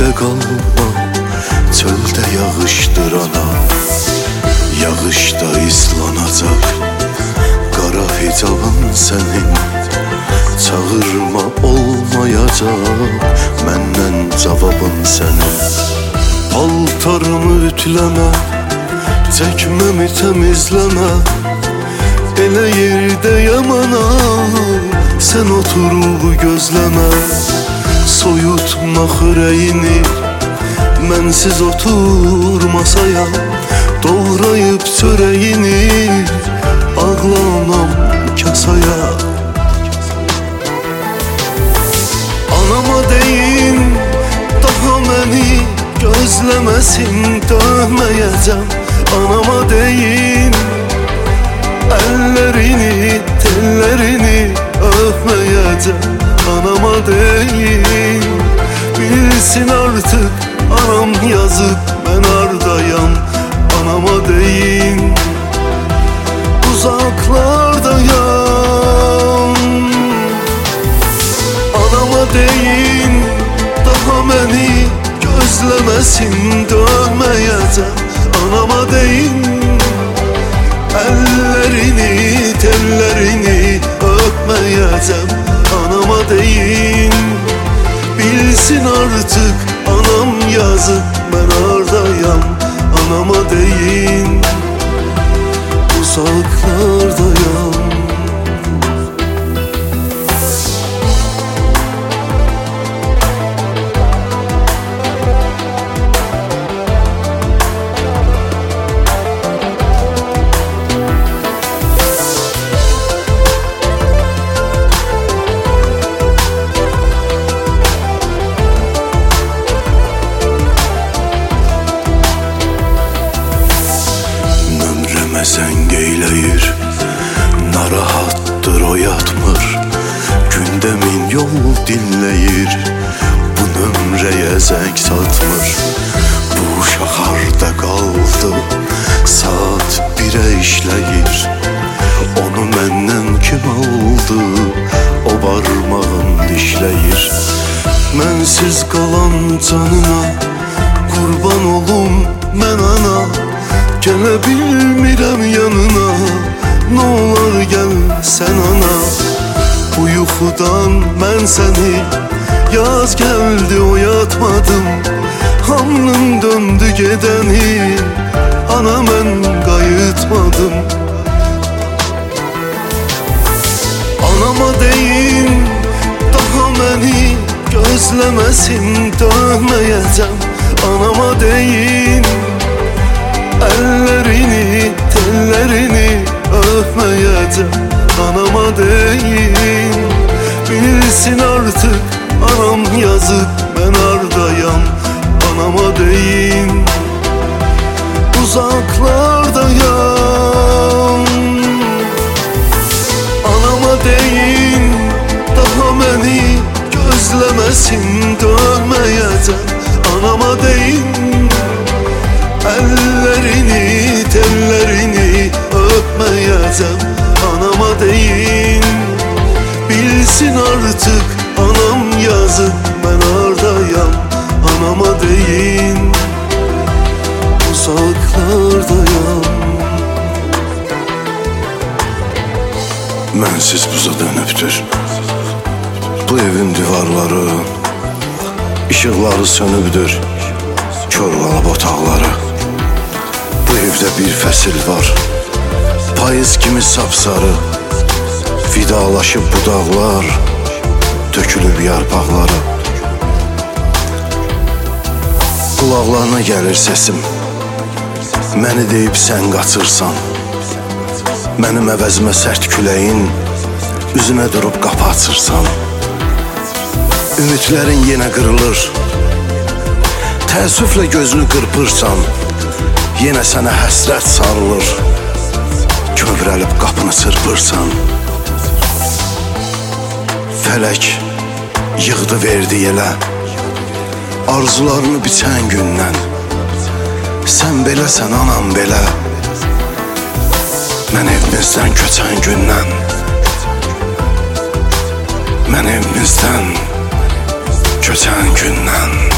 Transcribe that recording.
Evde kalma, çölde yağıştır ana. Yağışta islanacak qara hicabın senin. Çağırma olmayacak məndən cavabın senin. Paltarımı ütləmə, çəkməmi təmizləmə. Elə yerdəyəm ana, sən oturub gözləmə. Soyutma xörəyini, mənsiz otur masaya. Doğrayıb çörəyini, ağlanam kasaya. Anama deyin, daha məni gözləməsin, dönməyəcəm. Anama deyin, əllərini, tellərini öpməyəcəm. Anama deyin, bilsin artık anam yazık, mən ardayam. Anama deyin, uzaklardayam. Anama deyin, daha məni gözləməsin, dönməyəcəm. Anama deyin, əllərini, tellərini öpməyəcəm. Anama deyin, bilsin artık anam yazık, mən ardayam. Anama deyin, uzaklardayam. Zəng eyləyir, narahatdır o yatmır. Gündə min yol dinləyir, bu nömrəyə zəng satmır. Bu uşaq harda qaldı, saat 1'ə işləyir. Onu məndən kim aldı, o barmağım dişləyir. Mənsiz qalan canına qurban olum mən ana. Gələ bilmirəm yanına, nə olar gəl sən ana. Bu yuxudan mən səni, yaz gəldi oyatmadım. Hamlım döndü gedəni, ana mən qayıtmadım. Anama deyin, daha məni gözləməsin, dönməyəcəm. Anama deyin, əllərini, tellərini öpməyəcəm. Anama deyin, bilsin artık anam yazık, mən ardayam. Anama deyin, uzaklardayam. Anama deyin, daha məni gözləməsin, dönməyəcəm. Anama deyin, əllərini, tellərini öpməyəcəm. Anama deyin, bilsin artık anam yazık, mən ardayam. Anama deyin, uzaklardayam. Mənsiz buza dönübdür bu evin divarları, işıqları sönübdür kör qalıb otaqları. Bu evdə bir fəsil var, payız kimi sapsarı. Vidalaşıb budaqlar, tökülüb yarpaqları. Qulaqlarına gəlir səsim, məni deyib sən qaçırsan. Mənim əvəzimə sərt küləyin, üzümə durub qapı açırsan. Ümidlərin yenə qırılır, təəssüflə gözünü qırpırsan. Yenə sənə həsrət sarılır, kövrəlib qapını çırpırsan. Fələk yığdı verdi yelə, arzularını biçən gündən. Sən beləsən anam belə, mən evimizdən köçən gündən. Mən evimizdən köçən gündən.